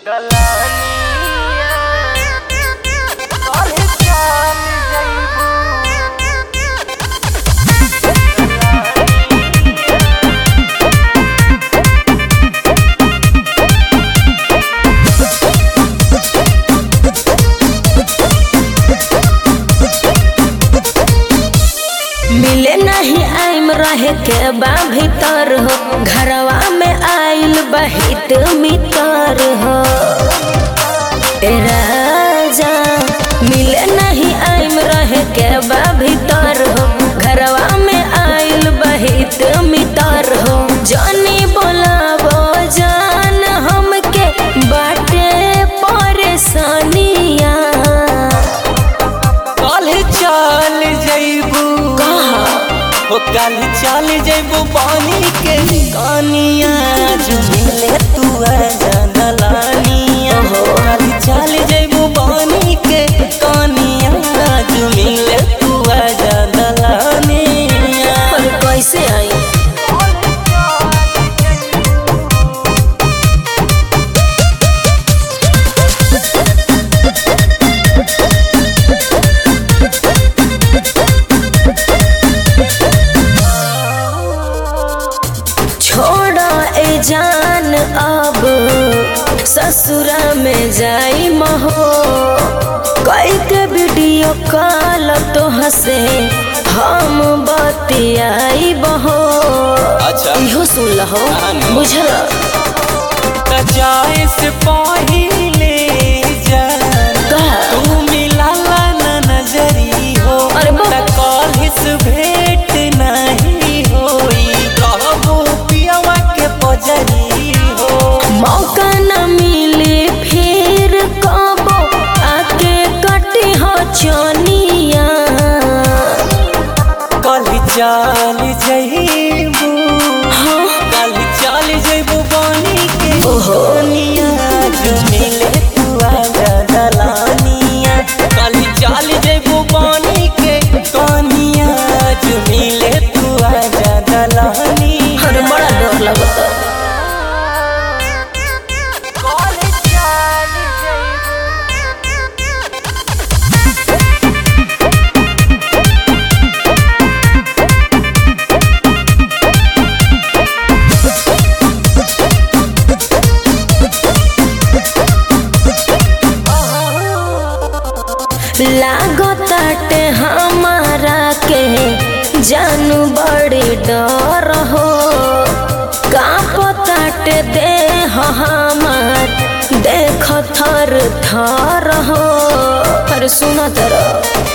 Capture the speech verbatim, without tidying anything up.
मिले नहीं आइम रहे के बा भीतर हो, घरवा में आइल बहित मितर हो। ए राजा मिले नहीं आइम रहे के बा भीतर हो, घरवा में आइल बहित मितर हो। जानी बोलावो जान हमके बाटे परेशानिया, कल चल जइबू हो कल चल जइबू पानी के कानिया जो मिले तू जानलानिया हो। कल चल जइबू पानी के कानिया जो मिले तू जानलानिया। पर कैसे आई जान अब ससुरा में जाई महो, कई के वीडियो कॉल तो हसे हम बतियाई बहो। अच्छा इहो सुन लहो बुझल जाए से पहिले तू मिला ना नजरी हो। अरे कॉलेज भेंट नहीं होई कहबो पियवा के पजरी हो। मौका न मिले फिर कबो आके कटी हो चनिया। कल चल जइबू हाँ कल चल जइबू बानी के ओनिया जो मिले तू जानलानिया। कल चल जइबू बानी के कानिया जो मिले तू जानलानिया। अरे बड़ा डर लगता। लागताटे हमारा के जानू बड़ी डर हो, कांपताटे देह हमार देख थर थर हो। अरे सुना तरह